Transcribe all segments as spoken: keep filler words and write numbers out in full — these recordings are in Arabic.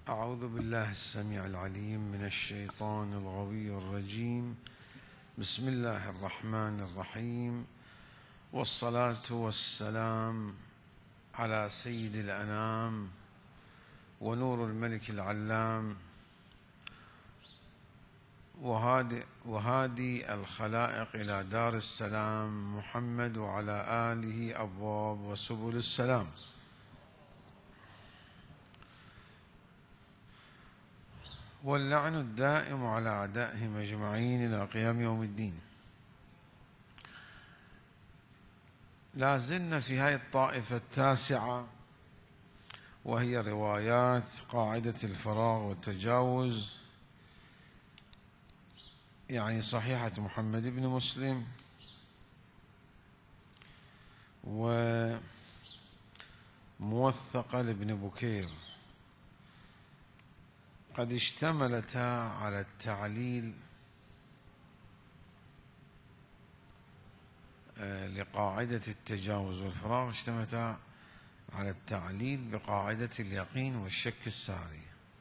أعوذ بالله السميع العليم من الشيطان الغوي الرجيم. بسم الله الرحمن الرحيم، والصلاة والسلام على سيد الأنام ونور الملك العلام وهادي, وهادي الخلائق إلى دار السلام محمد وعلى آله أبواب وسبل السلام. واللعن الدائم على أعدائهم أجمعين إلى قيام يوم الدين. لا زلنا في هذه الطائفة التاسعة، وهي روايات قاعدة الفراغ والتجاوز، يعني صحيحة محمد بن مسلم وموثقة لابن بكير، قد اشتملتا على التعليل لقاعدة التجاوز والفراغ، اشتملتا على التعليل بقاعدة اليقين والشك الساري.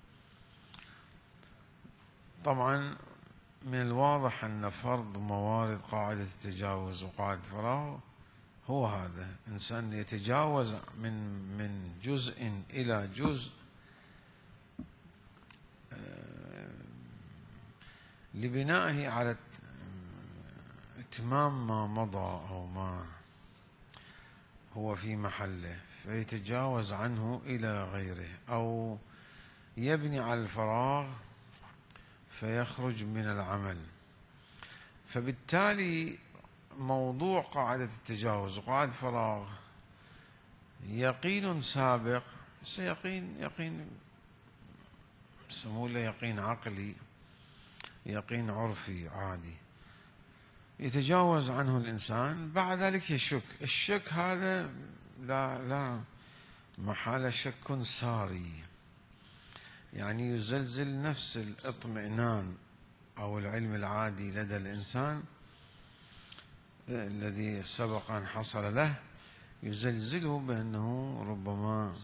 طبعا من الواضح أن فرض موارد قاعدة التجاوز وقاعدة الفراغ هو هذا: إنسان يتجاوز من من جزء إلى جزء لبنائه على اتمام ما مضى أو ما هو في محله، فيتجاوز عنه إلى غيره، أو يبني على الفراغ فيخرج من العمل. فبالتالي موضوع قاعدة التجاوز وقاعدة الفراغ يقين سابق، سيقين يقين يسموه له يقين عقلي، يقين عرفي عادي، يتجاوز عنه الإنسان، بعد ذلك يشك. الشك هذا لا لا محالة شك ساري، يعني يزلزل نفس الاطمئنان أو العلم العادي لدى الإنسان الذي سبق أن حصل له، يزلزله بأنه ربما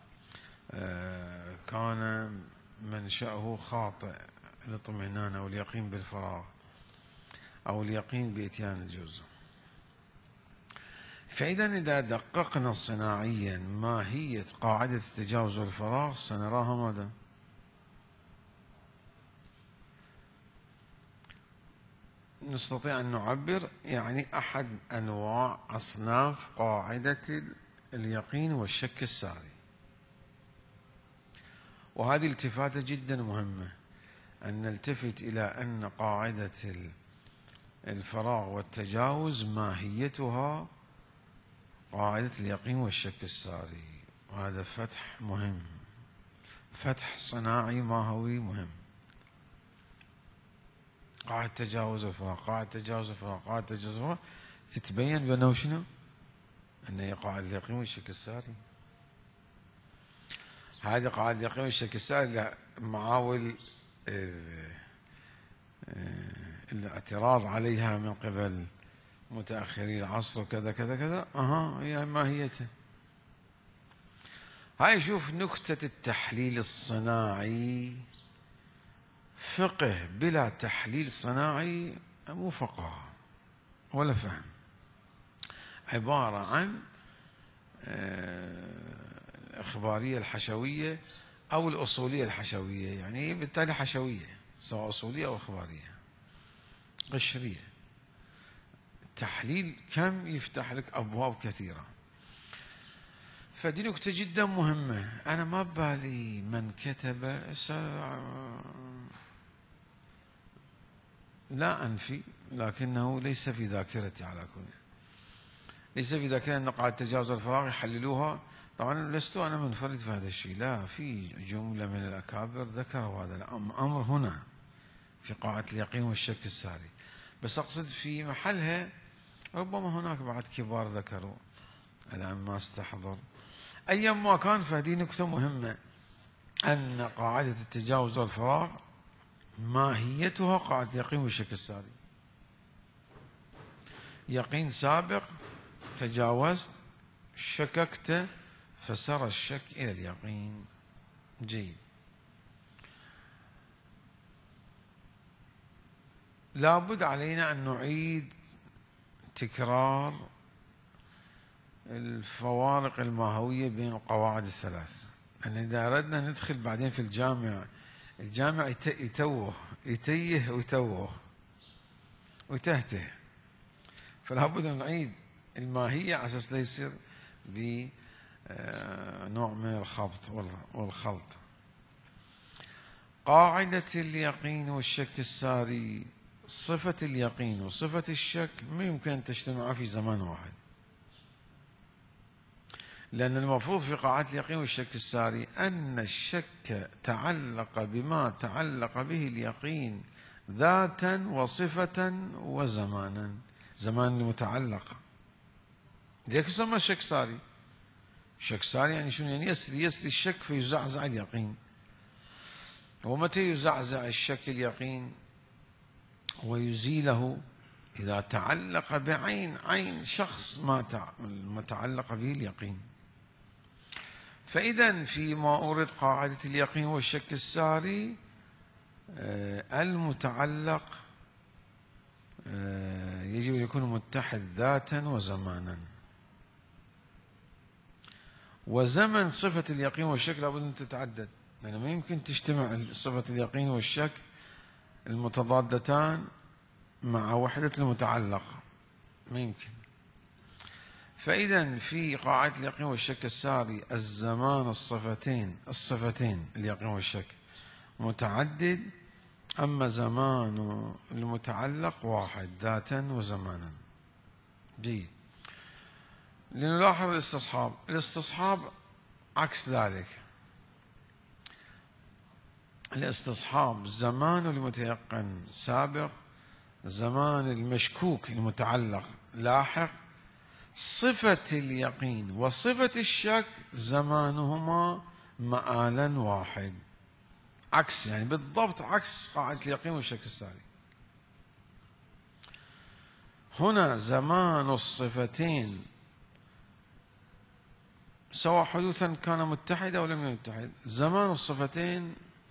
كان منشأه خاطئ، الاطمئنان أو اليقين بالفراغ أو اليقين بإتيان الجزء. فإذا إذا دققنا صناعيا ماهية قاعدة التجاوز والفراغ سنراها ماذا؟ نستطيع أن نعبر يعني أحد أنواع أصناف قاعدة اليقين والشك الساري. وهذه التفاتة جدا مهمة، أن نلتفت إلى أن قاعدة الفراغ والتجاوز ماهيتها قاعدة اليقين والشك الساري، وهذا فتح مهم، فتح صناعي ماهوي مهم. قاعدة تجاوز الفراغ، قاعدة تجاوز الفراغ، قاعدة تجاوز الفراغ، تتبين بأنه شنو؟ أن هي قاعدة اليقين والشك الساري. هذه قاعدة اليقين والشك الساري معاول الاعتراض عليها من قبل متأخري العصر وكذا كذا كذا. أها، هي ماهيتها. هاي شوف نكتة التحليل الصناعي. فقه بلا تحليل صناعي مو فقه ولا فهم، عبارة عن الإخبارية الحشوية أو الأصولية الحشوية، يعني بالتالي حشوية سواء أصولية أو إخبارية قشرية. التحليل كم يفتح لك أبواب كثيرة. فدي نكتة جدا مهمة. أنا ما بالي من كتب، لا أنفي، لكنه ليس في ذاكرتي على كل، ليس في ذاكرتي أن قاعدة تجاوز الفراغ يحللوها. طبعا لست أنا منفرد في هذا الشيء، لا، في جملة من الأكابر ذكروا هذا الأمر هنا في قاعدة اليقين والشك الساري، بس أقصد في محلها ربما هناك بعض كبار ذكروا، الآن ما استحضر. أيا ما كان، فهذه نكتة مهمة، أن قاعدة التجاوز والفراغ ماهيتها قاعدة اليقين والشك الساري. يقين سابق، تجاوزت، شككت، فسر الشك إلى اليقين. جيد. لابد علينا أن نعيد تكرار الفوارق الماهوية بين القواعد الثلاث، أن إذا أردنا ندخل بعدين في الجامع، الجامع يتوه يتيه ويتوه ويتهته، فلا بد أن نعيد الماهية على أساس لا يصير بنوع من الخبط والخلط. قاعدة اليقين والشك الساري، صفة اليقين وصفة الشك ما يمكن أن تجتمعا في زمان واحد، لأن المفروض في قاعدة اليقين والشك الساري أن الشك تعلق بما تعلق به اليقين ذاتا وصفة وزمانا، زمان المتعلق، لذلك يسمى شك ساري. شك ساري يعني شنو؟ يعني يسري يسري الشك فيزعزع اليقين. ومتى يزعزع الشك اليقين ويزيله؟ إذا تعلق بعين عين شخص ما تعلق به اليقين. فإذا فيما أورد قاعدة اليقين والشك الساري، المتعلق يجب أن يكون متحد ذاتا وزمانا. وزمن صفة اليقين والشك لابد أن تتعدد، لأنه يعني ما يمكن تجتمع صفة اليقين والشك المتضادتان مع وحدة المتعلق، ما يمكن. فإذا في قاعدة اليقين والشك الساري الزمان الصفتين الصفتين اليقين والشك متعدد، أما زمان المتعلق واحد ذاتا وزمانا. جيد. لنلاحظ الاستصحاب. الاستصحاب عكس ذلك. الاستصحاب زمان المتيقن سابق، زمان المشكوك المتعلق لاحق، صفة اليقين وصفة الشك زمانهما مآلا واحد، عكس يعني بالضبط عكس قاعدة اليقين والشك الساري. هنا زمان الصفتين سواء حدوثا كان متحدا أو لم يتحد، زمان الصفتين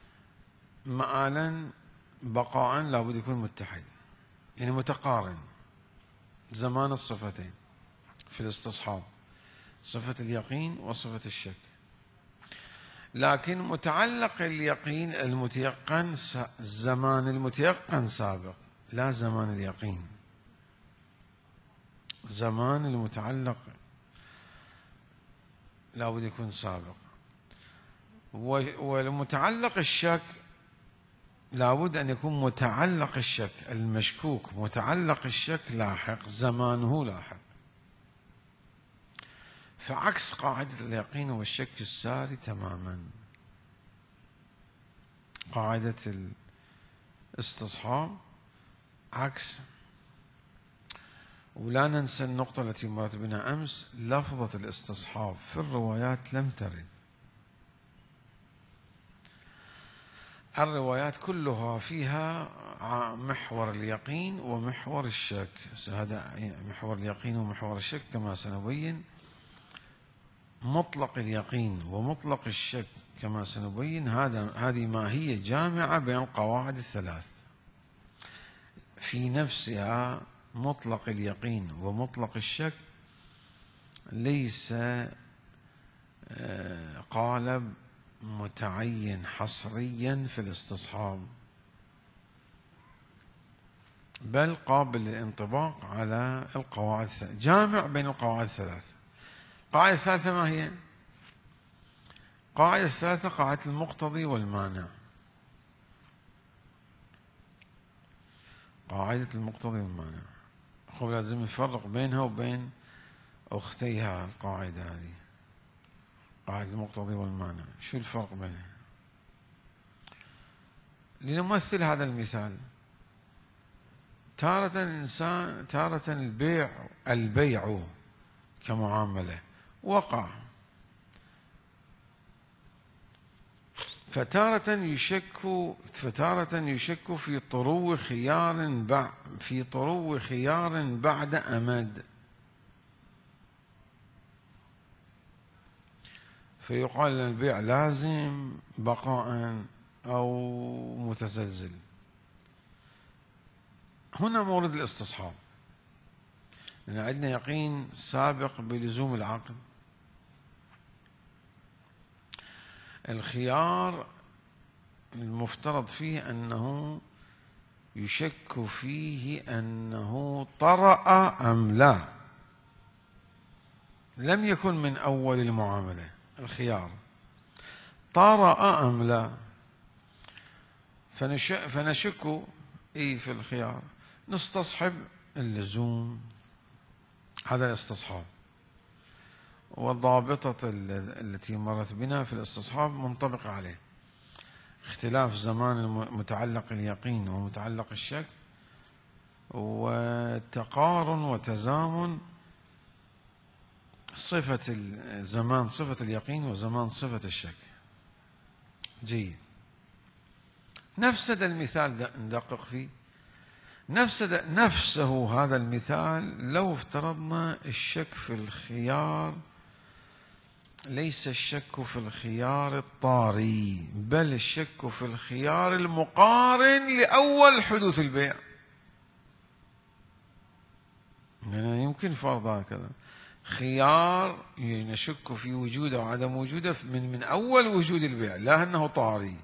مآلا بقاء لابد يكون متحد، يعني متقارن زمان الصفتين في الاستصحاب، صفة اليقين وصفة الشك. لكن متعلق اليقين المتيقن زمان المتيقن سابق، لا زمان اليقين. زمان المتعلق لابد يكون سابق، والمتعلق الشك لابد أن يكون متعلق الشك المشكوك متعلق الشك لاحق، زمانه لاحق. فعكس قاعدة اليقين والشك الساري تماما. قاعدة الاستصحاب عكس. ولا ننسى النقطة التي مرت بنا أمس، لفظة الاستصحاب في الروايات لم ترد. الروايات كلها فيها محور اليقين ومحور الشك، هذا محور اليقين ومحور الشك كما سنبين، مطلق اليقين ومطلق الشك كما سنبين. هذا هذه ماهية جامعة بين القواعد الثلاث في نفسها. مطلق اليقين ومطلق الشك ليس قالب متعين حصريا في الاستصحاب، بل قابل للانطباق على القواعد الثلاث، جامع بين القواعد الثلاث. القاعدة الثالثة ما هي؟ القاعدة الثالثة قاعدة المقتضي والمانع. قاعدة المقتضي والمانع هو لازم نفرق بينها وبين أختيها. القاعدة هذه قاعدة المقتضي والمانع، شو الفرق بينها؟ لنمثل هذا المثال. تارة الإنسان تارة البيع البيع كمعاملة وقع، فتارة يشك فتارة يشك في طرو خيار بعد في طرو خيار بعد أمد، فيقال أن البيع لازم بقاء أو متزلزل. هنا مورد الاستصحاب، لأن عندنا يقين سابق بلزوم العقد. الخيار المفترض فيه أنه يشك فيه أنه طرأ أم لا، لم يكن من أول المعاملة. الخيار طرأ أم لا، فنشك إيه في الخيار، نستصحب اللزوم. هذا الاستصحاب، والضابطة التي مرت بنا في الاستصحاب منطبقة عليه. اختلاف زمان متعلق اليقين ومتعلق الشك، وتقارن وتزامن صفة زمان صفة اليقين وزمان صفة الشك. جيد. نفسد المثال ندقق فيه، نفسد نفسه هذا المثال لو افترضنا الشك في الخيار ليس الشك في الخيار الطاري، بل الشك في الخيار المقارن لأول حدوث البيع. يعني يمكن فرض هكذا خيار نشك في وجوده وعدم وجوده من من أول وجود البيع، لا أنه طاري.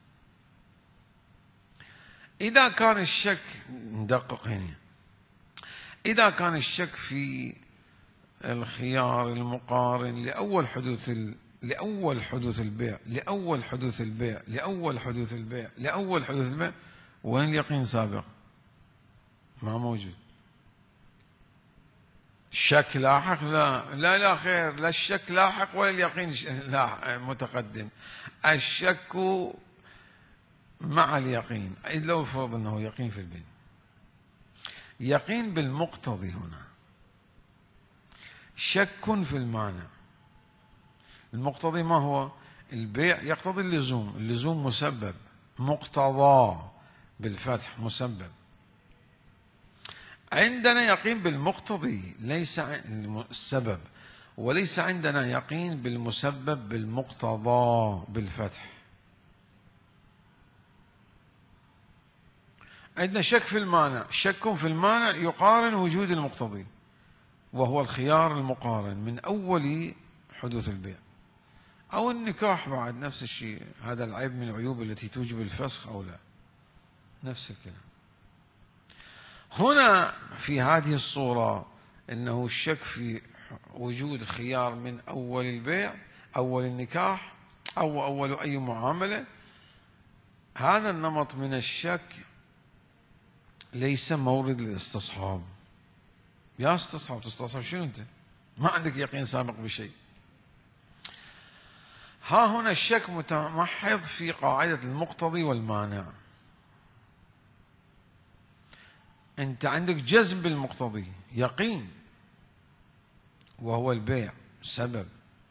إذا كان الشك، ندقق هنا، إذا كان الشك في الخيار المقارن لأول حدوث ال... لأول حدوث البيع لأول حدوث البيع لأول حدوث البيع لأول حدوث البيع، وين اليقين سابق؟ ما موجود. الشك لاحق؟ لا لا لا خير، لا الشك لاحق ولا اليقين لا متقدم. الشك مع اليقين، لو فرض أنه يقين في البيع. يقين بالمقتضي هنا، شك في المعنى. المقتضي ما هو؟ البيع يقتضي اللزوم، اللزوم مسبب، مقتضى بالفتح مسبب. عندنا يقين بالمقتضي ليس السبب، وليس عندنا يقين بالمسبب بالمقتضى بالفتح. عندنا شك في المعنى، شك في المعنى يقارن وجود المقتضي وهو الخيار المقارن من أول حدوث البيع. أو النكاح بعد نفس الشيء، هذا العيب من العيوب التي توجب الفسخ أو لا، نفس الكلام. هنا في هذه الصورة أنه الشك في وجود خيار من أول البيع، أول النكاح، أو أول أي معاملة. هذا النمط من الشك ليس مورد للاستصحاب. يا استصحاب، تستصحب شنو أنت؟ ما عندك يقين سابق بشيء. ها هنا الشك متمحض في قاعدة المقتضي والمانع. أنت عندك جزم بالمقتضي، يقين، وهو البيع سبب.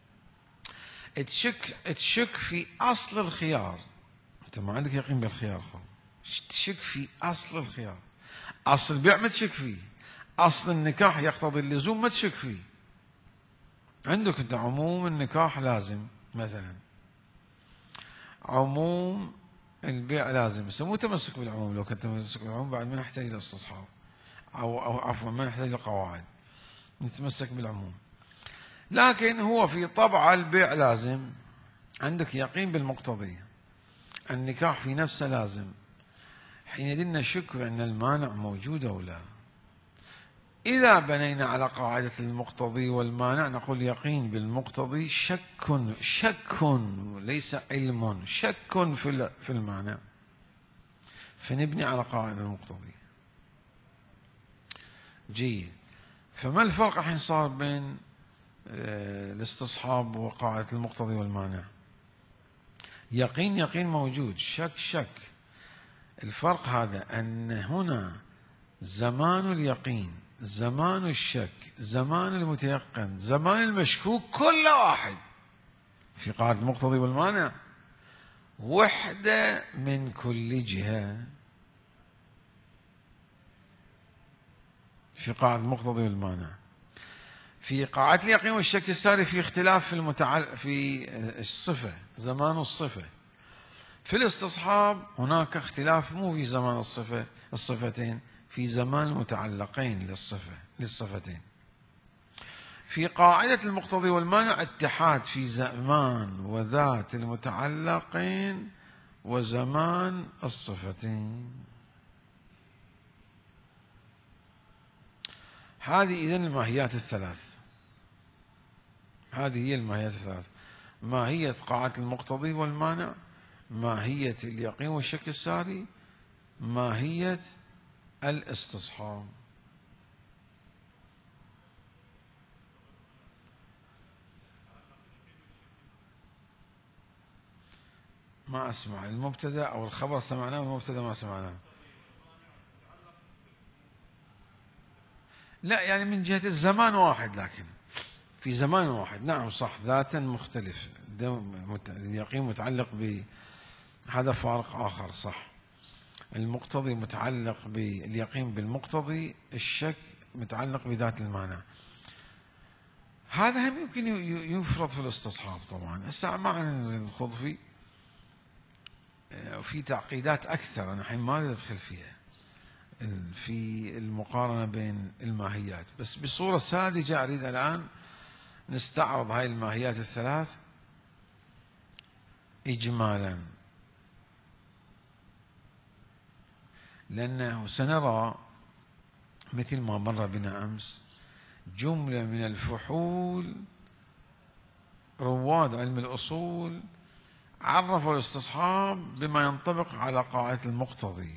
تشك تشك في أصل الخيار، أنت ما عندك يقين بالخيار خالص، تشك في أصل الخيار. أصل البيع ما تشك فيه، أصل النكاح يقتضي اللزوم ما تشك فيه. عندك أنت عموم النكاح لازم مثلا، عموم البيع لازم، بس مو تمسك بالعموم. لو كنت تمسك بالعموم بعد ما نحتاج للاستصحاب، أو أو عفوا ما نحتاج لقواعد، نتمسك بالعموم. لكن هو في طبع البيع لازم، عندك يقين بالمقتضي. النكاح في نفسه لازم، حينئذ نشك بأن المانع موجود أو لا. إذا بنينا على قاعدة المقتضي والمانع نقول يقين بالمقتضي شك شك ليس علم، شك في في المعنى، فنبني على قاعدة المقتضي. جيد. فما الفرق الحين صار بين الاستصحاب وقاعدة المقتضي والمانع؟ يقين يقين موجود، شك شك. الفرق هذا أن هنا زمان اليقين، زمان الشك، زمان المتيقن، زمان المشكوك، كل واحد في قاعدة المقتضي والمانع وحدة من كل جهة. في قاعدة المقتضي والمانع. في قاعدة اليقين والشك الساري في اختلاف في المتعل في الصفة، زمان الصفة. في الاستصحاب هناك اختلاف مو في زمان الصفة الصفتين، في زمان المتعلقين للصفة للصفتين. في قاعدة المقتضي والمانع اتحاد في زمان وذات المتعلقين وزمان الصفتين. هذه إذن الماهيات الثلاث، هذه هي الماهيات الثلاث: ماهية قاعدة المقتضي والمانع، ماهية اليقين والشك الساري، ماهية الاستصحاب. ما أسمع المبتدأ أو الخبر سمعناه والمبتدأ ما سمعناه. لا يعني من جهة الزمان واحد، لكن في زمان واحد. نعم صح، ذاتا مختلف، اليقين متعلق ب هذا فارق آخر، صح. المقتضي متعلق باليقين بالمقتضي، الشك متعلق بذات المعنى. هذا هم يمكن يفرض في الاستصحاب طبعا. هسه ما ندخل فيه، وفي تعقيدات أكثر أنا الحين ما أريد أدخل فيها في المقارنة بين الماهيات، بس بصورة ساذجة أريد الآن نستعرض هاي الماهيات الثلاث إجمالا، لأنه سنرى مثل ما مر بنا أمس جملة من الفحول رواد علم الأصول عرفوا الاستصحاب بما ينطبق على قاعدة المقتضي.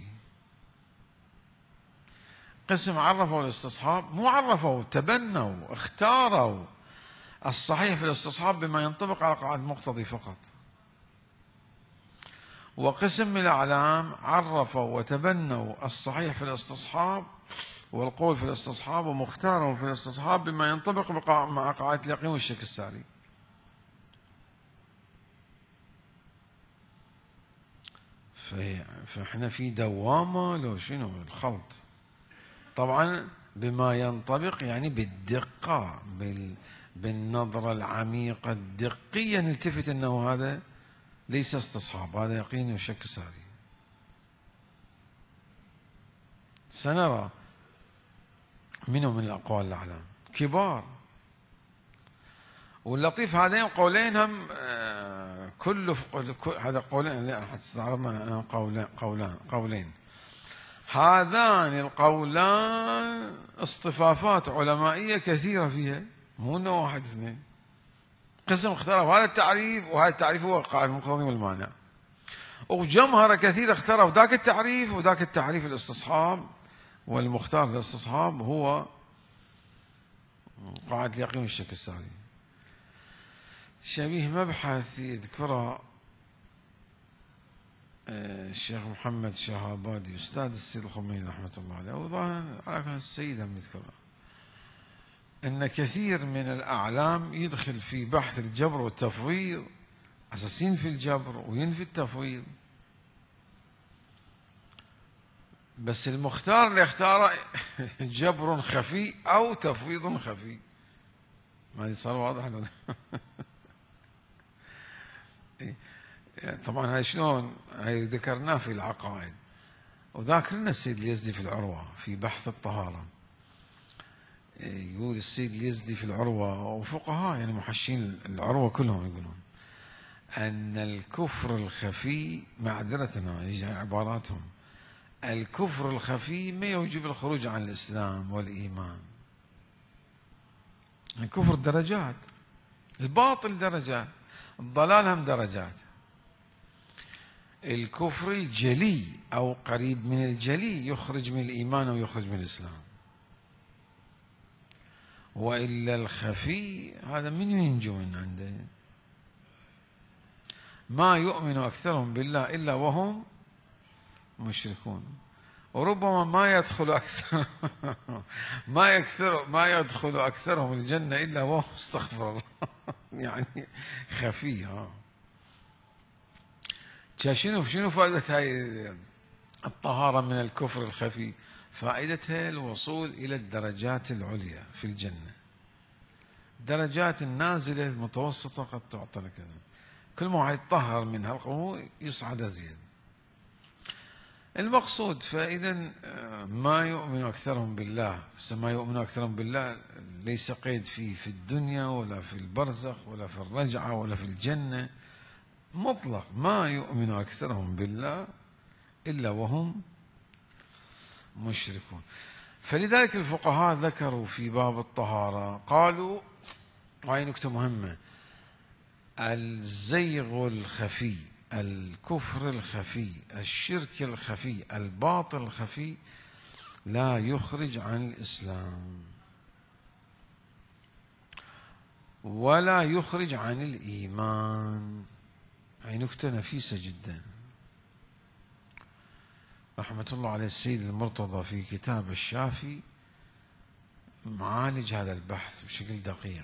قسم عرفوا الاستصحاب، مو عرفوا، تبنوا، اختاروا الصحيح في الاستصحاب بما ينطبق على قاعدة المقتضي فقط. وقسم من الأعلام عرفوا وتبنوا الصحيح في الاستصحاب والقول في الاستصحاب ومختاروا في الاستصحاب بما ينطبق مع قاعدة اليقين والشك الساري. فاحنا في دوامة لو شنو الخلط. طبعا بما ينطبق يعني بالدقة، بال بالنظرة العميقة الدقية نلتفت أنه هذا ليس استصحاب، هذا يقين وشك ساري. سنرى منه من الأقوال الأعلام كبار. واللطيف هذين القولين هم كل هذا قولين، لا استعرضنا قولين قولان قولين هذان القولان اصطفافات علمائية كثيرة فيها، مو انه واحد اثنين. قسم اختاروا هذا التعريف، وهذا التعريف هو قاعدة المقتضي والمانع، وجمهرة كثير اختاروا ذاك التعريف، وذاك التعريف الاستصحاب، والمختار للاستصحاب هو قاعدة اليقين والشك الساري. شبيه مبحث يذكره الشيخ محمد شهابادي أستاذ السيد الخميني رحمة الله عليه، وظاهر على كان السيد هم يذكره، أن كثير من الأعلام يدخل في بحث الجبر والتفويض أساسين في الجبر وينفي التفويض، بس المختار اللي اختاره جبر خفي أو تفويض خفي. ما صار واضح لنا؟ طبعا هاي شلون هاي ذكرناه في العقائد، وذاكر لنا السيد اليزدي في العروة في بحث الطهارة. يقول السيد اليزدي في العروة، وفقهاء يعني محشين العروة كلهم يقولون أن الكفر الخفي، معذرة يجي عباراتهم، الكفر الخفي ما يوجب الخروج عن الإسلام والإيمان. الكفر درجات، الباطل درجات، الضلال هم درجات. الكفر الجلي أو قريب من الجلي يخرج من الإيمان ويخرج من الإسلام، وإلا الخفي هذا من ينجو من عنده؟ ما يؤمن أكثرهم بالله إلا وهم مشركون، وربما ما يدخل أكثر ما يكثر ما يدخل أكثرهم الجنة إلا وهم استغفر الله يعني خفي. ها شنو شنو فائدة هاي الطهارة من الكفر الخفي؟ فائدتها الوصول إلى الدرجات العليا في الجنة. درجات النازلة المتوسطة قد تعطى لك، كل ما يتطهر منها القوم يصعد أزيد. المقصود. فإذا ما يؤمن أكثرهم بالله، ما يؤمن أكثرهم بالله ليس قيد فيه في الدنيا ولا في البرزخ ولا في الرجعة ولا في الجنة، مطلق ما يؤمن أكثرهم بالله إلا وهم مشركون. فلذلك الفقهاء ذكروا في باب الطهارة، قالوا، وهي نكتة مهمة، الزيغ الخفي، الكفر الخفي، الشرك الخفي، الباطل الخفي لا يخرج عن الإسلام ولا يخرج عن الإيمان. هي نكتة نفيسة جدا. رحمة الله على السيد المرتضى في كتاب الشافي معالج هذا البحث بشكل دقيق.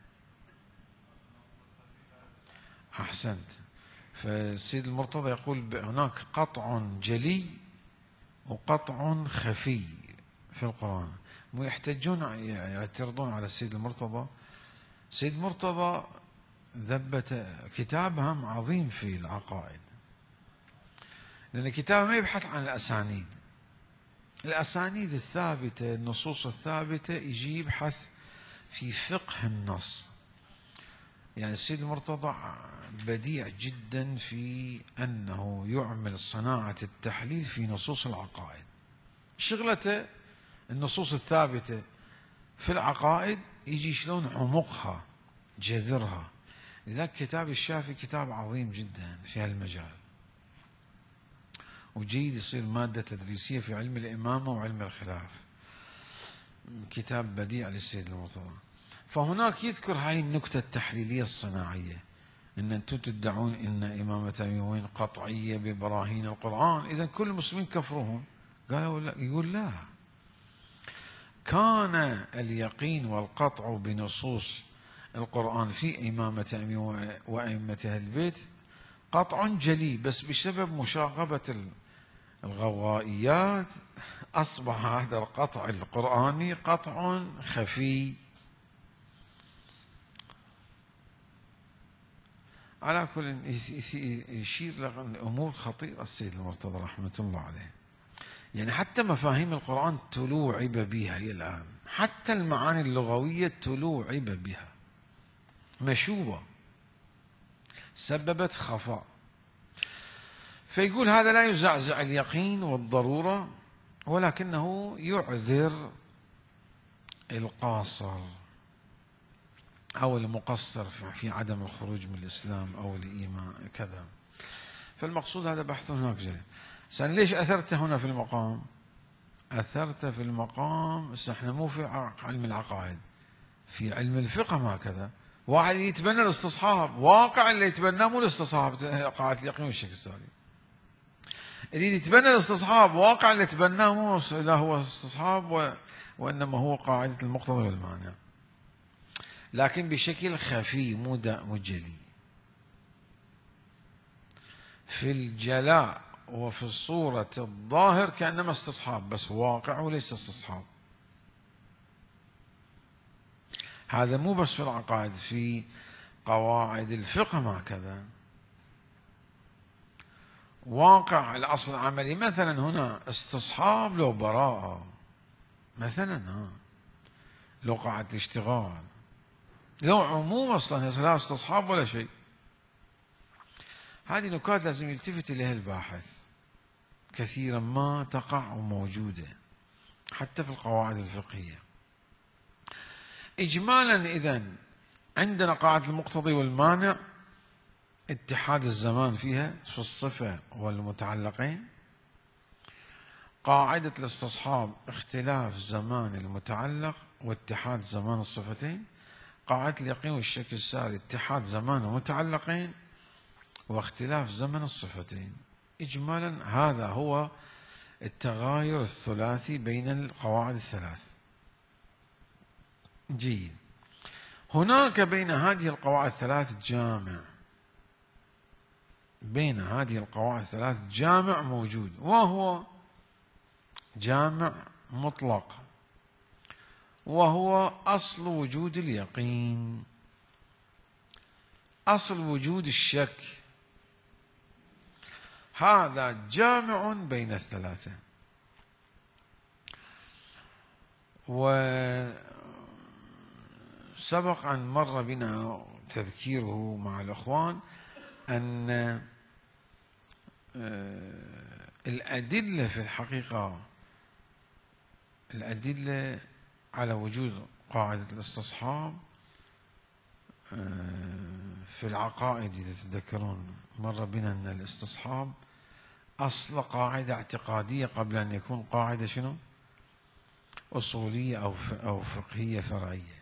أحسنت. فالسيد المرتضى يقول هناك قطع جلي وقطع خفي في القرآن. ويحتجون يعترضون على السيد المرتضى. السيد المرتضى ذبت كتابهم عظيم في العقائد، لأن كتابه ما يبحث عن الأسانيد، الأسانيد الثابتة، النصوص الثابتة، يجي يبحث في فقه النص. يعني السيد المرتضى بديع جدا في أنه يعمل صناعة التحليل في نصوص العقائد. شغلته النصوص الثابتة في العقائد يجي شلون عمقها، جذرها. لذلك كتاب الشافي كتاب عظيم جدا في هالمجال، وجيد يصير مادة تدريسية في علم الإمامة وعلم الخلاف. كتاب بديع للسيد المرتضى. فهناك يذكر هاي النكتة التحليلية الصناعية، إن أنتم تدعون إن إمامة أميوين قطعية ببراهين القرآن، إذا كل المسلمين كفرهم. قالوا لا. يقول لا، كان اليقين والقطع بنصوص القرآن في إمامة أميوين وأئمة أهل البيت قطع جلي، بس بسبب مشاغبة الغوائيات أصبح هذا القطع القرآني قطع خفي. على كل يشير لأمور خطيرة السيد المرتضى رحمة الله عليه. يعني حتى مفاهيم القرآن تلوعب بها إلى الآن، حتى المعاني اللغوية تلوعب بها، مشوبة، سببت خفاء. فيقول هذا لا يزعزع اليقين والضرورة، ولكنه يعذر القاصر أو المقصر في عدم الخروج من الإسلام أو الإيمان كذا. فالمقصود هذا بحث هناك جاي. سأل ليش أثرت هنا في المقام؟ أثرت في المقام، احنا مو في علم العقائد، في علم الفقه ما كذا. واحد يتبنى الاستصحاب، واقع اللي يتبناه مو الاستصحاب قاعدة اليقين والشك السالي. اللي يتبنى الاستصحاب، واقع اللي يتبناه مو لا هو استصحاب و... وإنما هو قاعدة المقتضى والمانع، لكن بشكل خفي مو جلي. في الجلاء وفي الصورة الظاهر كأنما استصحاب، بس واقع وليس استصحاب. هذا مو بس في العقائد، في قواعد الفقه ما كذا. واقع الأصل العملي مثلا هنا استصحاب لو براءة مثلا، ها لو قاعدة الاشتغال، لو عموم أصلا لا استصحاب ولا شيء. هذه نكات لازم يلتفت إليها الباحث، كثيرا ما تقع وموجودة حتى في القواعد الفقهية. إجمالا إذن عندنا قاعدة المقتضي والمانع اتحاد الزمان فيها في الصفة والمتعلقين. قاعدة الاستصحاب اختلاف زمان المتعلق واتحاد زمان الصفتين. قاعدة اليقين والشك الساري اتحاد زمان المتعلقين واختلاف زمن الصفتين. إجمالا هذا هو التغاير الثلاثي بين القواعد الثلاث. جيد. هناك بين هذه القواعد الثلاث جامع، بين هذه القواعد الثلاث جامع موجود، وهو جامع مطلق، وهو أصل وجود اليقين، أصل وجود الشك. هذا جامع بين الثلاثة. وسبق أن مر بنا تذكيره مع الأخوان أن الأدلة في الحقيقة، الأدلة على وجود قاعدة الاستصحاب في العقائد، إذا تتذكرون مر بنا أن الاستصحاب أصل قاعدة اعتقادية قبل أن يكون قاعدة شنو؟ أصولية أو فقهية فرعية.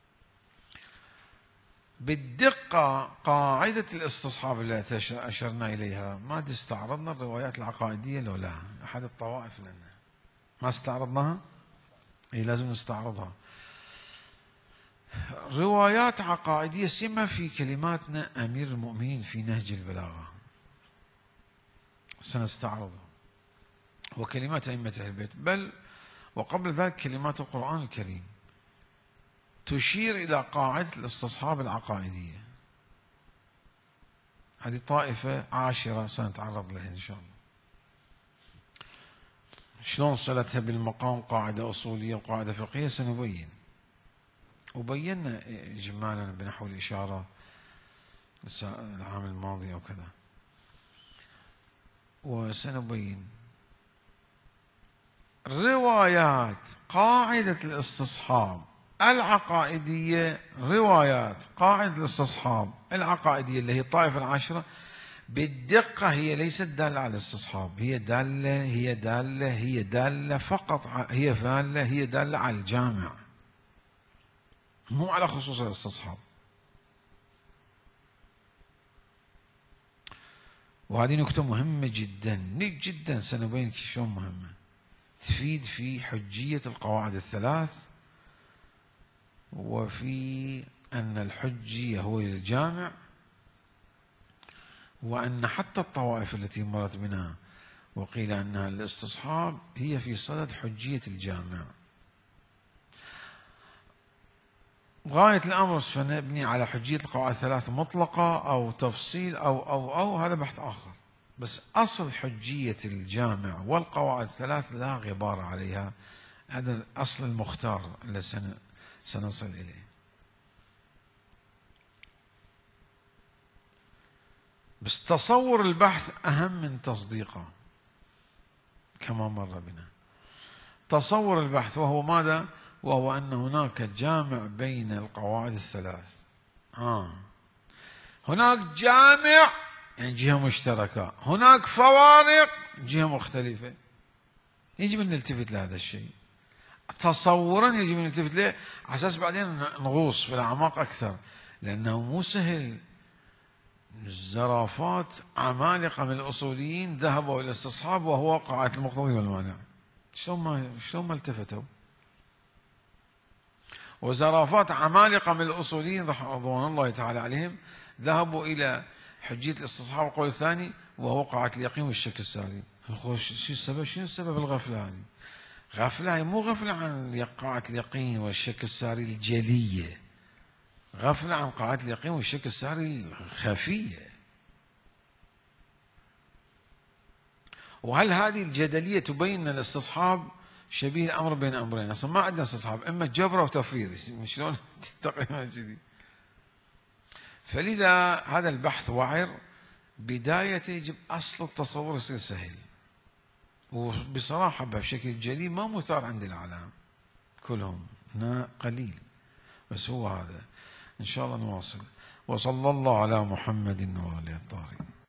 بالدقة قاعدة الاستصحاب التي أشرنا إليها ما استعرضنا الروايات العقائدية لو لا أحد الطوائف لنا ما استعرضناها؟ أي لازم نستعرضها. روايات عقائدية سيما في كلماتنا أمير المؤمنين في نهج البلاغة سنستعرضها، وكلمات أئمة أهل البيت، بل وقبل ذلك كلمات القرآن الكريم تشير إلى قاعدة الاستصحاب العقائدية. هذه طائفة عاشرة سنتعرض لها إن شاء الله. شلون صلتها بالمقام قاعدة أصولية وقاعدة فقهية سنبين، وبينا إجمالا بنحو الإشارة العام الماضي أو كذا، وسنبين روايات قاعدة الاستصحاب العقائدية. روايات قاعدة الاستصحاب العقائدية اللي هي الطائفة العاشرة بالدقة هي ليست دالة على الاستصحاب، هي دالة هي دالة هي دالة فقط، هي دالة هي دالة على الجامع، مو على خصوص الاستصحاب. وهذه نكتة مهمة جدا جدا سنبين شلون مهمة، تفيد في حجية القواعد الثلاث، وفي أن الحجية هو الجامع، وأن حتى الطوائف التي مرت بنا وقيل أنها الاستصحاب هي في صدد حجية الجامع. غاية الأمر سنبني على حجية القواعد الثلاث مطلقة أو تفصيل أو أو أو هذا بحث آخر، بس أصل حجية الجامع والقواعد الثلاث لا غبار عليها، هذا الأصل المختار اللي سنصل إليه. بس تصور البحث أهم من تصديقه كما مر بنا. تصور البحث وهو ماذا؟ وهو أن هناك جامع بين القواعد الثلاث. آه. هناك جامع يعني جهة مشتركة، هناك فوارق جهة مختلفة. يجب أن نلتفت لهذا الشيء تصورا، يجب أن نلتفت له على أساس بعدين نغوص في الأعماق أكثر، لأنه مو سهل. الزرافات عمالقة من الأصوليين ذهبوا إلى الاستصحاب وهو قاعدة المقتضي والمانع، شلون ما شلون ما التفتوا؟ وزرافات عمالقة من الأصوليين رضوان الله تعالى عليهم ذهبوا إلى حجية الاستصحاب القول الثاني وهو قاعدة اليقين والشك الساري. شو السبب؟ شنو السبب الغفلة هذه؟ غفلة هي مو غفلة عن قاعدة اليقين والشك الساري الجلية، غفلة عن قاعدة اليقين والشك الساري الخفية. وهل هذه الجدلية تبين أن الاستصحاب شبيه الأمر بين أمرين؟ أصلا ما عندنا استصحاب، إما جبر أو تفويض، شلون تقريبا كذي. فلذا هذا البحث وعر، بدايته يجب أصل التصور يصير سهل، وبصراحة بشكل جلي ما مثار عند العالم كلهم، قليل، بس هو هذا. إن شاء الله نواصل. وصلى الله على محمد وآله الطاهرين.